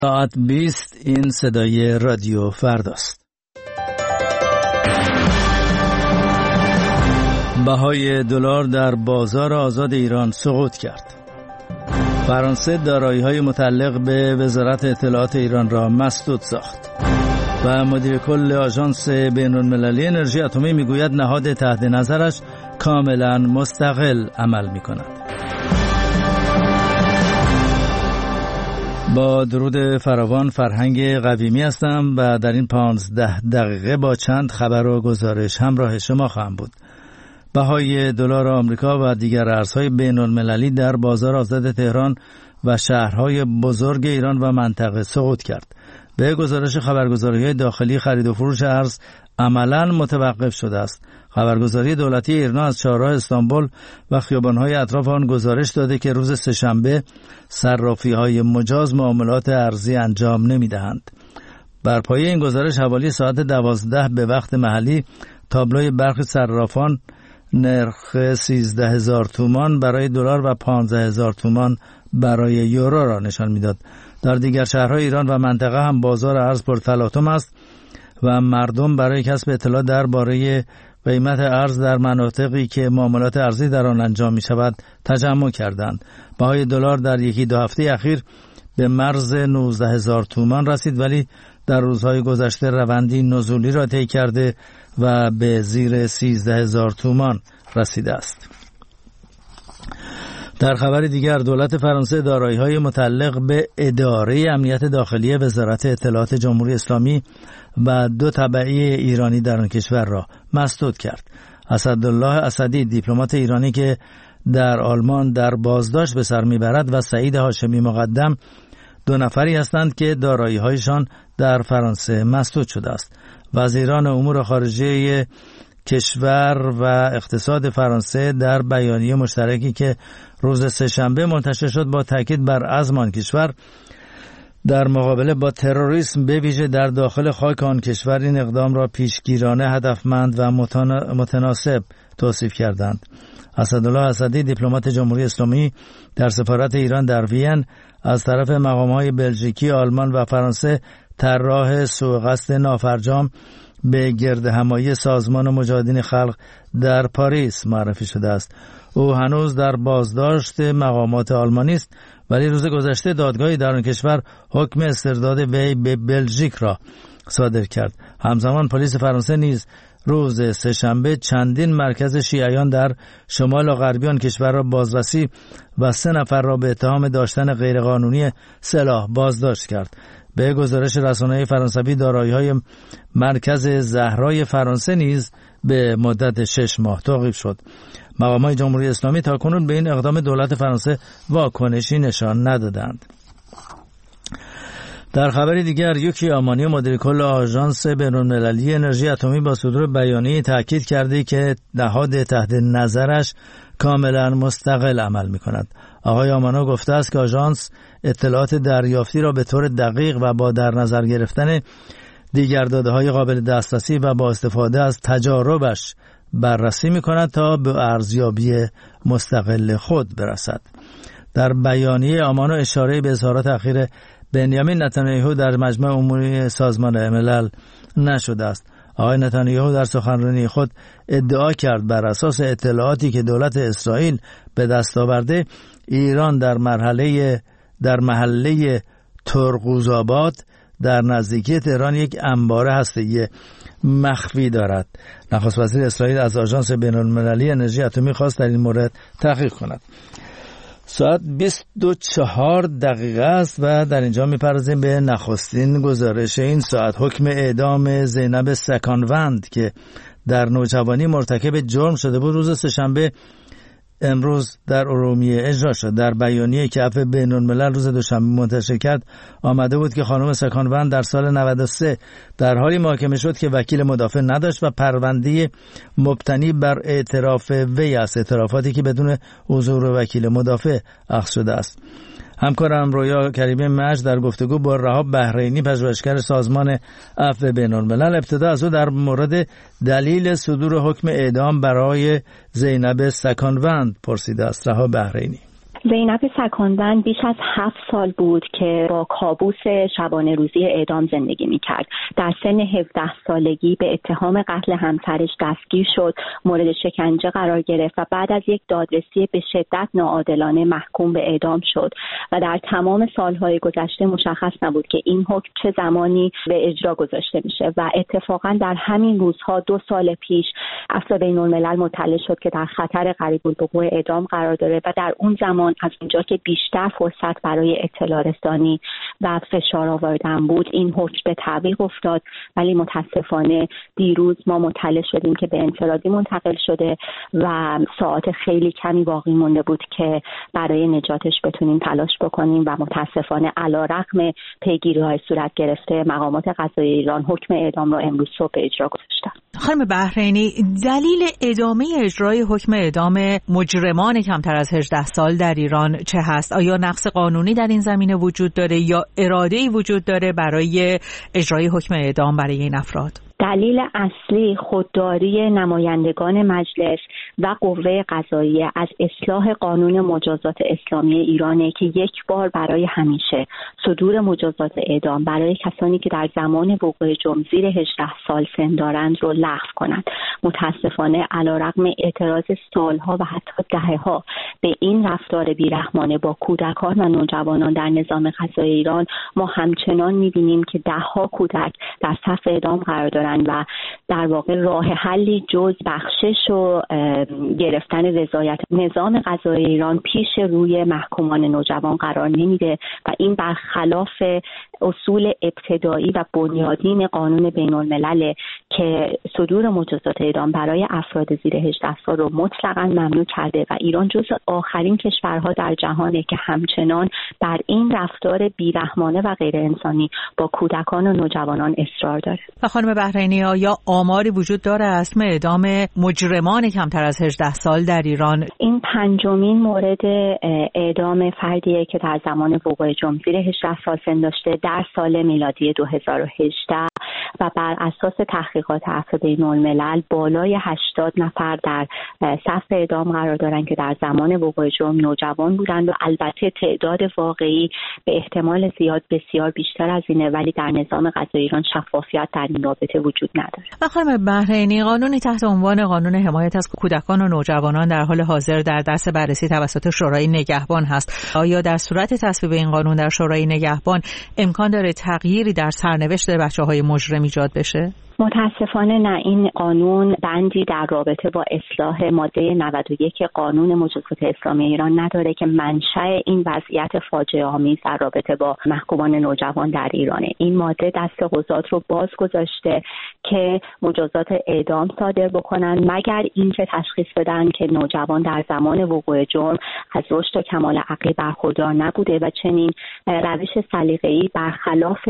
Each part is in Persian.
ساعت 20 این صدای رادیو فرداست. بهای دلار در بازار آزاد ایران سقوط کرد. فرانسه دارایی‌های متعلق به وزارت اطلاعات ایران را مسدود ساخت و مدیر کل آژانس بین‌المللی انرژی اتمی میگوید نهاد تحت نظرش کاملا مستقل عمل می‌کند. با درود فراوان، فرهنگ قویمی هستم و در این 15 دقیقه با چند خبر و گزارش همراه شما خواهم بود. بهای دلار آمریکا و دیگر ارزهای بین‌المللی در بازار آزاد تهران و شهرهای بزرگ ایران و منطقه سقوط کرد. به گزارش خبرگزاری‌های داخلی، خرید و فروش ارز عملاً متوقف شده است. خبرگزاری دولتی ایرنا از چهارراه استانبول و خیابان‌های اطراف آن گزارش داده که روز سه‌شنبه صرافی‌های مجاز معاملات ارزی انجام نمی‌دهند. بر پایه این گزارش حوالی ساعت 12 به وقت محلی تابلوی برخی صرافان نرخ 13,000 تومان برای دلار و 15,000 تومان برای یورو را نشان می‌داد. در دیگر شهرهای ایران و منطقه هم بازار ارز پرتلاطم است و مردم برای کسب اطلاع درباره قیمت ارز در مناطقی که معاملات ارزی در آن انجام می شود تجمع کردند. بهای دلار در یکی دو هفته اخیر به مرز 19,000 تومان رسید، ولی در روزهای گذشته روندی نزولی را طی کرده و به زیر 13,000 تومان رسیده است. در خبر دیگر، دولت فرانسه دارایی‌های متعلق به اداره امنیت داخلی وزارت اطلاعات جمهوری اسلامی و 2 تبعی ایرانی در آن کشور را مسدود کرد. اسدالله اسدی، دیپلمات ایرانی که در آلمان در بازداشت به سر میبرد، و سعید هاشمی مقدم 2 نفری هستند که دارایی‌هایشان در فرانسه مسدود شده است. وزیران امور خارجه کشور و اقتصاد فرانسه در بیانیه مشترکی که روز سه‌شنبه منتشر شد با تاکید بر عزم آن کشور در مقابله با تروریسم به ویژه در داخل خاک آن کشور این اقدام را پیشگیرانه، هدفمند و متناسب توصیف کردند. اسدالله اسدی، دیپلمات جمهوری اسلامی در سفارت ایران در وین، از طرف مقام‌های بلژیکی، آلمان و فرانسه طراح سوءقصد نافرجام به گردهمایی سازمان مجاهدین خلق در پاریس معرفی شده است. او هنوز در بازداشت مقامات آلمانی است، ولی روز گذشته دادگاهی در آن کشور حکم استرداد وی به بلژیک را صادر کرد. همزمان پلیس فرانسه نیز روز سه‌شنبه چندین مرکز شیعیان در شمال و غربی آن کشور را بازرسی و 3 نفر را به اتهام داشتن غیرقانونی سلاح بازداشت کرد. به گزارش رسانه‌های فرانسوی، دارایی‌های مرکز زهرای فرانسه نیز به مدت 6 ماه توقیف شد. مقامات جمهوری اسلامی تاکنون به این اقدام دولت فرانسه واکنشی نشان ندادند. در خبری دیگر، یوکی آمانی، مدیر کل آژانس بین‌المللی انرژی اتمی، با صدور بیانیه تاکید کرده که نهاد تحت نظرش کاملا مستقل عمل می‌کند. آقای آمانا گفته است که آژانس اطلاعات دریافتی را به طور دقیق و با در نظر گرفتن دیگر داده‌های قابل دسترسی و با استفاده از تجاربش بررسی می‌کند تا به ارزیابی مستقل خود برسد. در بیانیه آمانا اشاره به اظهارات اخیر بنیامین نتانیاهو در مجمع عمومی سازمان ملل نشده است. آقای نتانیاهو در سخنرانی خود ادعا کرد بر اساس اطلاعاتی که دولت اسرائیل به دست آورده، ایران در محله ترقوزآباد در نزدیکی تهران یک انبار هسته‌ای مخفی دارد. نخست وزیر اسرائیل از آژانس بین‌المللی انرژی اتمی خواست در این مورد تحقیق کند. ساعت 24 دقیقه است و در اینجا می‌پردازیم به نخستین گزارش این ساعت. حکم اعدام زینب سکانوند که در نوجوانی مرتکب جرم شده بود، روز سه‌شنبه امروز در ارومیه اجرا شد. در بیانیه‌ای که عفو بین‌الملل روز دوشنبه منتشر کرد آمده بود که خانم سکانوند در سال 93 در حالی محاکمه شد که وکیل مدافع نداشت و پرونده مبتنی بر اعتراف وی است، اعترافاتی که بدون حضور وکیل مدافع اخذ شده است. همکارم رویا کریمی مجد در گفتگو با رهاب بحرینی، پژوهشگر سازمان عفو بین‌الملل، ابتدا از او در مورد دلیل صدور حکم اعدام برای زینب سکانوند پرسیده است. رهاب بحرینی: زینب سکانوند بیش از 7 سال بود که با کابوس شبانه روزی اعدام زندگی میکرد. در سن 17 سالگی به اتهام قتل همسرش دستگیر شد، مورد شکنجه قرار گرفت و بعد از یک دادرسی به شدت ناعادلانه محکوم به اعدام شد و در تمام سالهای گذشته مشخص نبود که این حکم چه زمانی به اجرا گذاشته میشه و اتفاقا در همین روزها 2 سال پیش عفو بین‌الملل مطلع شد که در خطر قریب‌الوقوع اعدام قرار داره و در اون زمان از اونجا که بیشتر فرصت برای اطلاع رسانی و فشار آوردن بود این حکم به تعویق افتاد، ولی متاسفانه دیروز ما مطلع شدیم که به انفرادی منتقل شده و ساعات خیلی کمی باقی مونده بود که برای نجاتش بتونیم تلاش بکنیم و متاسفانه علیرغم پیگیری‌های صورت گرفته مقامات قضایی ایران حکم اعدام را امروز صبح اجرا گذاشتن. خانم بحرینی، دلیل ادامه اجرای حکم اعدام مجرمان کمتر از 18 سال در ایران چه هست؟ آیا نقص قانونی در این زمینه وجود داره یا اراده‌ای وجود داره برای اجرای حکم اعدام برای این افراد؟ دلیل اصلی خودداری نمایندگان مجلس و قوه قضاییه از اصلاح قانون مجازات اسلامی ایرانه که یک بار برای همیشه صدور مجازات اعدام برای کسانی که در زمان وقوع جرم زیر 18 سال سن دارند رو لغو کنند. متاسفانه علیرغم اعتراض سالها و حتی دهه‌ها به این رفتار بیرحمانه با کودکان و نوجوانان در نظام قضایی ایران، ما همچنان می‌بینیم که ده‌ها کودک در صف اعدام قرار دارند و در واقع راه حلی جز بخشش و گرفتن رضایت نظام قضایی ایران پیش روی محکومان نوجوان قرار نمیده و این برخلاف اصول ابتدایی و بنیادین قانون بین الملل که صدور مجازات اعدام برای افراد زیر 18 سال رو مطلقاً ممنوع کرده و ایران جزو آخرین کشورها در جهانه که همچنان بر این رفتار بیرحمانه و غیر انسانی با کودکان و نوجوانان اصرار داره. و خانم بحرینی، آیا آماری وجود داره از اعدام مجرمان کمتر از 18 سال در ایران؟ این 5مین مورد اعدام فردیه که در زمان وقوع جرم زیر 18 سال سن داشته در سال میلادی 2018 و بر اساس تحقیقات عفو بین‌الملل بالای 80 نفر در صف اعدام قرار دارن که در زمان وقوع جرم نوجوان بودند و البته تعداد واقعی به احتمال زیاد بسیار بیشتر از اینه، ولی در نظام قضایی ایران شفافیت در این رابطه وجود نداره. و خانم بحرینی، قانونی تحت عنوان قانون حمایت از کودکان و نوجوانان در حال حاضر در دست بررسی توسط شورای نگهبان هست. آیا در صورت تصویب این قانون در شورای نگهبان امکان داره تغییری در سرنوشت بچه‌های مجرم ایجاد بشه؟ متاسفانه نه. این قانون بندی در رابطه با اصلاح ماده 91 قانون مجازات اسلامی ایران نداره که منشأ این وضعیت فاجعه آمیز در رابطه با محکومان نوجوان در ایرانه. این ماده دست قضات رو باز گذاشته که مجازات اعدام صادر بکنن مگر اینکه تشخیص بدن که نوجوان در زمان وقوع جرم از رشد و کمال عقلی برخوردار نبوده و چنین روش سلیقه‌ای برخلاف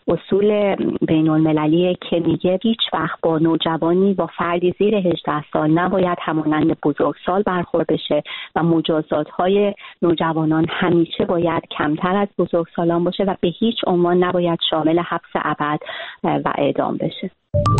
اصول بین‌المللی که میگه هیچ وقت با نوجوانی با فردی زیر 18 سال نباید همانند بزرگسال برخورد بشه و مجازات‌های نوجوانان همیشه باید کمتر از بزرگسالان باشه و به هیچ عنوان نباید شامل حبس ابد و اعدام بشه.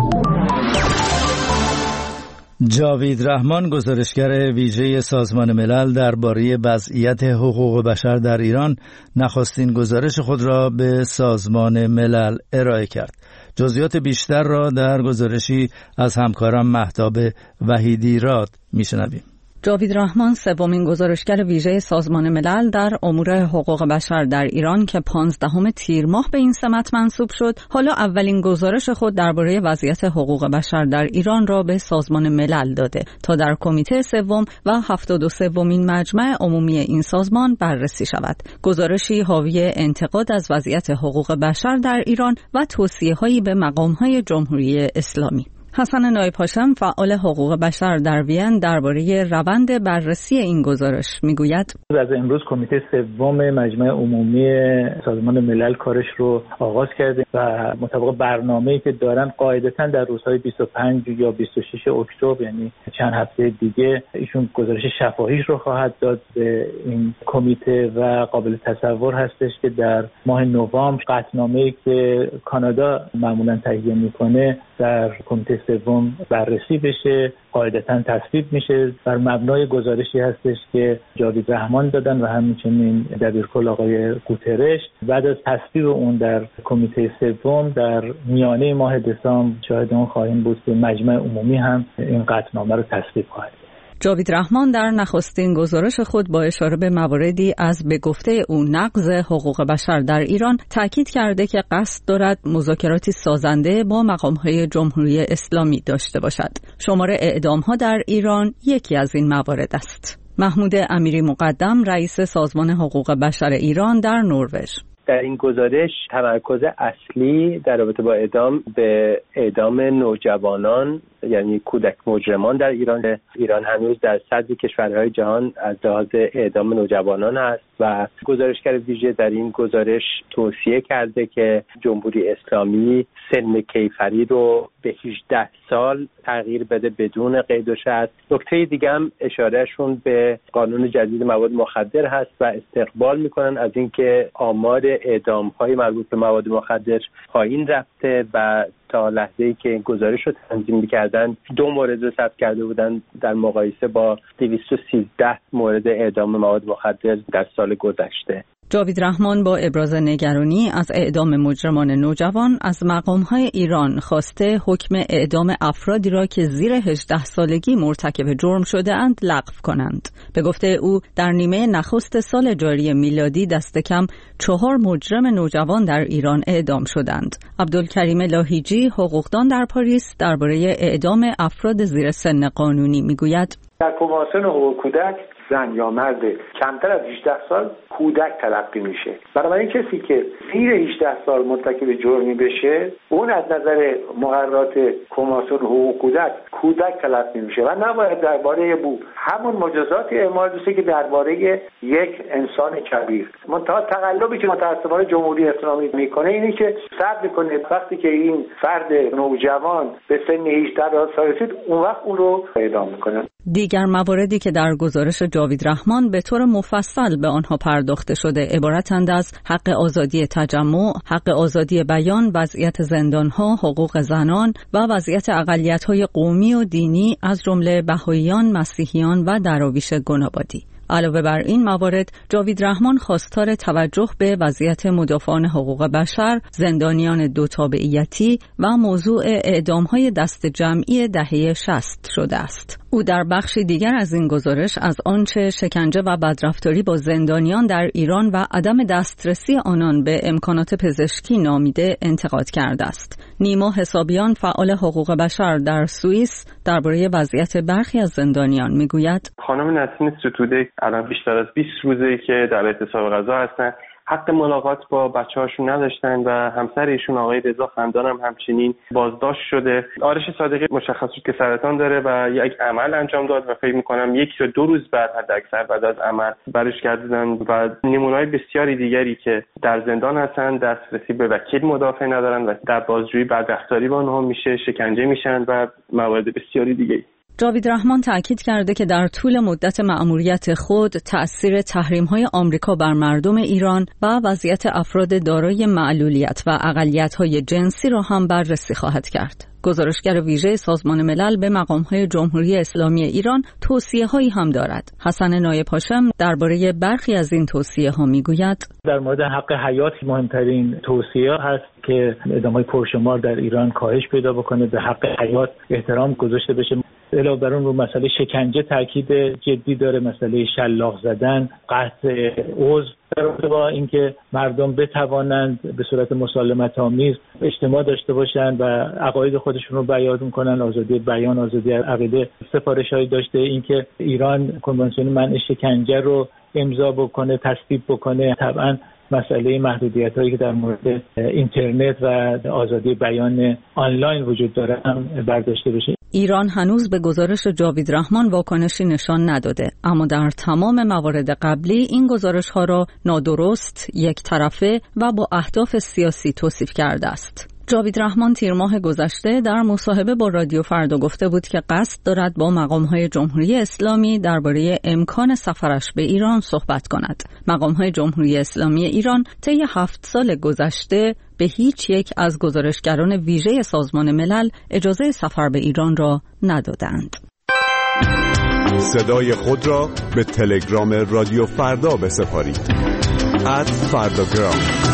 جاوید رحمان، گزارشگر ویژه سازمان ملل درباره وضعیت حقوق بشر در ایران، نخستین گزارش خود را به سازمان ملل ارائه کرد. جزئیات بیشتر را در گزارشی از همکارم مهتاب وحیدی راد میشنویم. جاوید رحمان سومین گزارشگر ویژه سازمان ملل در امور حقوق بشر در ایران که 15 تیر ماه به این سمت منصوب شد، حالا اولین گزارش خود درباره وضعیت حقوق بشر در ایران را به سازمان ملل داده تا در کمیته سوم و 73مین مجمع عمومی این سازمان بررسی شود. گزارشی حاوی انتقاد از وضعیت حقوق بشر در ایران و توصیه‌هایی به مقام‌های جمهوری اسلامی. حسن نایب هاشم، فعال حقوق بشر در وین، درباره روند بررسی این گزارش میگوید: از امروز کمیته سوم مجمع عمومی سازمان ملل کارش رو آغاز کرده و مطابق برنامه‌ای که دارن قاعدتاً در روزهای 25 یا 26 اکتبر، یعنی چند هفته دیگه، ایشون گزارش شفاهیش رو خواهد داد به این کمیته و قابل تصور هستش که در ماه نوامبر قطعنامه‌ای که کانادا معمولاً تهیه میکنه در کمیته کمیته سوم بررسی بشه، قاعدتاً تصویب میشه. بر مبنای گزارشی هستش که جاوید رحمان دادن و همچنین دبیرکل آقای گوترش. بعد از تصویب اون در کمیته سوم در میانه ماه دسامبر شاهد اون خواهیم بود که مجمع عمومی هم این قطعنامه رو تصویب خواهد. جاوید رحمان در نخستین گزارش خود با اشاره به مواردی از به گفته او نقض حقوق بشر در ایران تاکید کرده که قصد دارد مذاکراتی سازنده با مقام‌های جمهوری اسلامی داشته باشد. شمار اعدام‌ها در ایران یکی از این موارد است. محمود امیری مقدم، رئیس سازمان حقوق بشر ایران در نروژ: در این گزارش تمرکز اصلی در رابطه با اعدام به اعدام نوجوانان، یعنی کودک مجرمان در ایران هنوز در صدر کشورهای جهان از لحاظ اعدام نوجوانان است و گزارشگر ویژه در این گزارش توصیه کرده که جمهوری اسلامی سن کیفری رو به 18 سال تغییر بده بدون قید و شرط. نکته دیگه هم اشارهشون به قانون جدید مواد مخدر هست و استقبال میکنن از اینکه آمار اعدام‌های مربوط به مواد مخدر پایین رفته و تا لحظه‌ای که این گزارش رو تنظیم می‌کردن 2 مورد رو ثبت کرده بودن در مقایسه با 213 مورد اعدام مواد مخدر در سال گذشته. جاوید رحمان با ابراز نگرانی از اعدام مجرمان نوجوان از مقام‌های ایران خواسته حکم اعدام افرادی را که زیر 18 سالگی مرتکب جرم شده اند لغو کنند. به گفته او در نیمه نخست سال جاری میلادی دست کم 4 مجرم نوجوان در ایران اعدام شدند. عبدالکریم لاهیجی، حقوقدان در پاریس، درباره اعدام افراد زیر سن قانونی میگوید: در کنوانسیون حقوق کودک زن یا مرد کمتر از 18 سال کودک تلقی میشه. بنابراین کسی که زیر 18 سال مرتکب جرمی بشه اون از نظر مقررات کنوانسیون حقوق کودک تلقی میشه و نباید درباره همون مجازات اعمال بشه که درباره یک انسان کبیر. منتها تقلبی که متأسفانه جمهوری اسلامی میکنه اینه که صبر میکنه وقتی که این فرد نوجوان به سن 18 سال رسید اون وقت اون رو اعدام میکنه. دیگر مواردی که در گزارش جاوید رحمان به طور مفصل به آنها پرداخته شده عبارتند از حق آزادی تجمع، حق آزادی بیان، وضعیت زندانها، حقوق زنان و وضعیت اقلیت‌های قومی و دینی از جمله بهائیان، مسیحیان و دراویش گنابادی. علاوه بر این موارد، جاوید رحمان خواستار توجه به وضعیت مدافعان حقوق بشر، زندانیان 2 تابعیتی و موضوع اعدام‌های دست جمعی دهه 60 شده است. او در بخشی دیگر از این گزارش از آنچه شکنجه و بدرفتاری با زندانیان در ایران و عدم دسترسی آنان به امکانات پزشکی نامیده انتقاد کرده است. نیما حسابیان، فعال حقوق بشر در سوئیس، درباره وضعیت برخی از زندانیان میگوید: خانم نسیم ستوده الان بیشتر از 20 روزه که در اعتصاب غذا هستن. حق ملاقات با بچه‌هاشون نداشتن و همسر ایشون آقای رضا خندان هم همچنین بازداشت شده. آرش صادقی مشخص شد که سرطان داره و یک عمل انجام داد و فکر می‌کنم 1 یا 2 روز بعد حداکثر بعد از عمل برش گردیدن و نمونه‌های بسیاری دیگری که در زندان هستن، دسترسی به وکیل مدافع ندارن و در بازجویی بدرفتاری با آنها میشه، شکنجه میشن و موارد بسیاری دیگه. جاوید رحمان تأکید کرده که در طول مدت مأموریت خود تأثیر تحریم‌های آمریکا بر مردم ایران و وضعیت افراد دارای معلولیت و اقلیت‌های جنسی را هم بررسی خواهد کرد. گزارشگر ویژه سازمان ملل به مقام‌های جمهوری اسلامی ایران توصیه‌هایی هم دارد. حسن نایب هاشم درباره برخی از این توصیه‌ها میگوید: در مورد حق حیات مهمترین توصیه هست که اعدام‌های پرشمار در ایران کاهش پیدا بکنه، به حق حیات احترام گذاشته بشه. علاوه بر اون رو مسئله شکنجه تاکید جدی داره، مسئله شلاق زدن، قطع عضو، در رابطه با اینکه مردم بتوانند به صورت مسالمت‌آمیز اجتماع داشته باشند و عقاید خودشون رو بیان کنن، آزادی بیان، آزادی عقیده. سفارش‌هایی داشته اینکه ایران کنوانسیون منع شکنجه رو امضا بکنه، تصویب بکنه. طبعا مسئله محدودیت‌هایی که در مورد اینترنت و آزادی بیان آنلاین وجود داره هم برداشته بشه. ایران هنوز به گزارش جاوید رحمان واکنشی نشان نداده، اما در تمام موارد قبلی این گزارش‌ها را نادرست، یک طرفه و با اهداف سیاسی توصیف کرده است. جاوید رحمان تیر ماه گذشته در مصاحبه با رادیو فردا گفته بود که قصد دارد با مقام‌های جمهوری اسلامی درباره امکان سفرش به ایران صحبت کند. مقام‌های جمهوری اسلامی ایران طی 7 سال گذشته به هیچ یک از گزارشگران ویژه سازمان ملل اجازه سفر به ایران را ندادند. صدای خود را به تلگرام رادیو فردا بسپارید. @فرداگرام